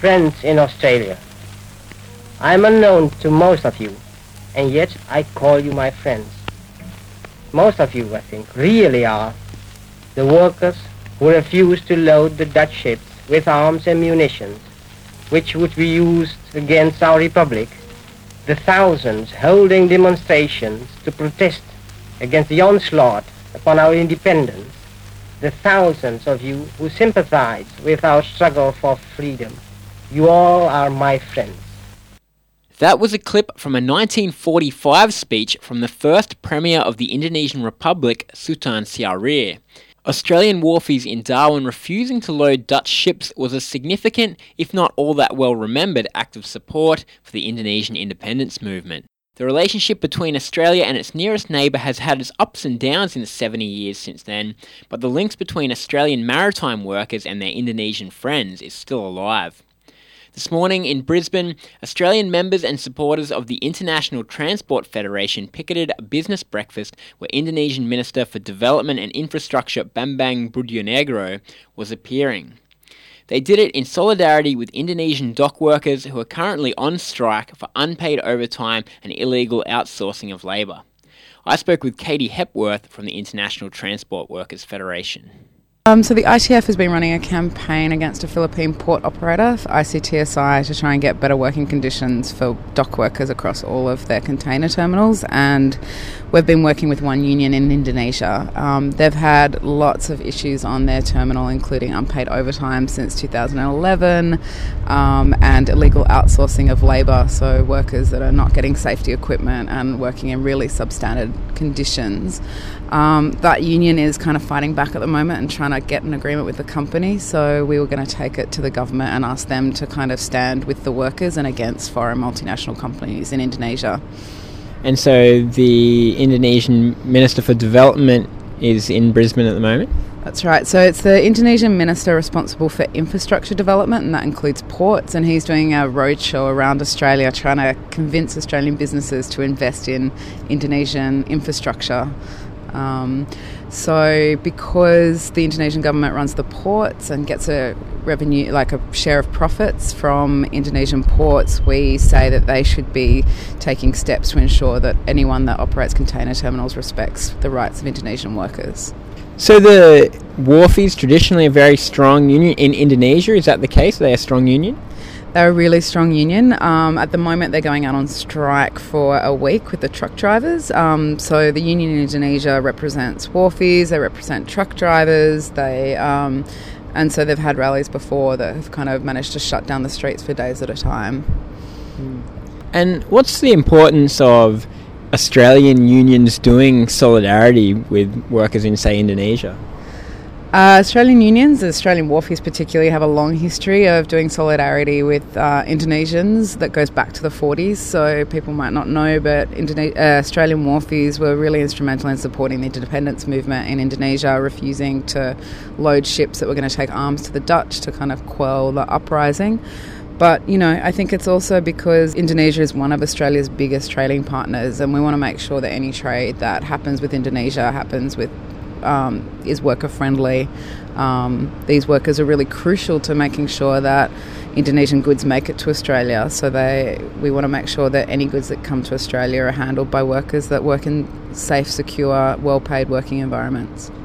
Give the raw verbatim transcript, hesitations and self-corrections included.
friends in Australia. I am unknown to most of you, and yet I call you my friends. Most of you, I think, really are the workers who refused to load the Dutch ships with arms and munitions, which would be used against our republic, the thousands holding demonstrations to protest against the onslaught upon our independence, the thousands of you who sympathize with our struggle for freedom. You all are my friends. That was a clip from a nineteen forty-five speech from the first Premier of the Indonesian Republic, Sultan Syahrir. Australian wharfies in Darwin refusing to load Dutch ships was a significant, if not all that well remembered, act of support for the Indonesian independence movement. The relationship between Australia and its nearest neighbour has had its ups and downs in the seventy years since then, but the links between Australian maritime workers and their Indonesian friends is still alive. This morning in Brisbane, Australian members and supporters of the International Transport Federation picketed a business breakfast where Indonesian Minister for Development and Infrastructure Bambang Brojonegoro was appearing. They did it in solidarity with Indonesian dock workers who are currently on strike for unpaid overtime and illegal outsourcing of labour. I spoke with Katie Hepworth from the International Transport Workers Federation. Um, so the I T F has been running a campaign against a Philippine port operator, I C T S I, to try and get better working conditions for dock workers across all of their container terminals, and we've been working with one union in Indonesia. Um, they've had lots of issues on their terminal, including unpaid overtime since two thousand eleven um, and illegal outsourcing of labour, so workers that are not getting safety equipment and working in really substandard conditions. Um, that union is kind of fighting back at the moment and trying to get an agreement with the company, so we were going to take it to the government and ask them to kind of stand with the workers and against foreign multinational companies in Indonesia. And so the Indonesian Minister for Development is in Brisbane at the moment? That's right. So it's the Indonesian minister responsible for infrastructure development, and that includes ports, and he's doing a roadshow around Australia trying to convince Australian businesses to invest in Indonesian infrastructure. Um, so because the Indonesian government runs the ports and gets a revenue, like a share of profits from Indonesian ports, we say that they should be taking steps to ensure that anyone that operates container terminals respects the rights of Indonesian workers. So the wharfies traditionally a very strong union in Indonesia. Is that the case? Are they a strong union? They're a really strong union. Um, at the moment, they're going out on strike for a week with the truck drivers. Um, so the union in Indonesia represents wharfies, they represent truck drivers, they um, and so they've had rallies before that have kind of managed to shut down the streets for days at a time. And what's the importance of Australian unions doing solidarity with workers in, say, Indonesia? Uh, Australian unions, Australian wharfies particularly, have a long history of doing solidarity with uh, Indonesians that goes back to the forties, so people might not know, but Indone- uh, Australian wharfies were really instrumental in supporting the independence movement in Indonesia, refusing to load ships that were going to take arms to the Dutch to kind of quell the uprising. But, you know, I think it's also because Indonesia is one of Australia's biggest trading partners, and we want to make sure that any trade that happens with Indonesia happens with Um, is worker friendly. Um, these workers are really crucial to making sure that Indonesian goods make it to Australia. So they, we want to make sure that any goods that come to Australia are handled by workers that work in safe, secure, well-paid working environments.